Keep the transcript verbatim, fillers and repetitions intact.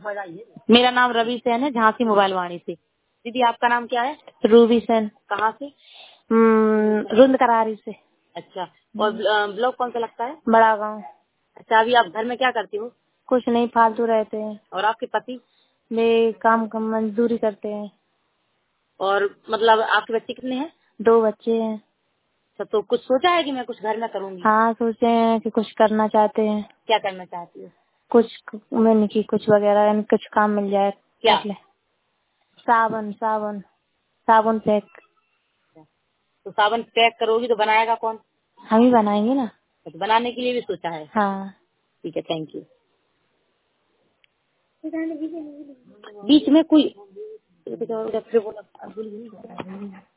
मेरा नाम रवि सेन है, झांसी मोबाइल वाणी से। दीदी आपका नाम क्या है? रूबी सेन। कहाँ से? रुंद करारी से। अच्छा, और ब्लॉक कौन सा लगता है? बड़ा गाँव। अच्छा, अभी आप घर में क्या करती हो? कुछ नहीं, फालतू रहते हैं। और आपके पति? वे काम का मजदूरी करते हैं। और मतलब आपके बच्चे कितने हैं? दो बच्चे हैं। अच्छा, तो कुछ सोचा है कि मैं कुछ घर में करूँगी? हाँ, सोचे हैं कि कुछ करना चाहते हैं। क्या करना चाहती हो? कुछ मैंने की कुछ वगैरह, यानी कुछ काम मिल जाए। क्या? कर ले। साबुन साबुन साबुन पैक। तो साबुन पैक करोगी तो बनाएगा कौन? हम ही बनाएंगे ना। तो बनाने के लिए भी सोचा है? हाँ। ठीक है, थैंक यू। बीच में कोई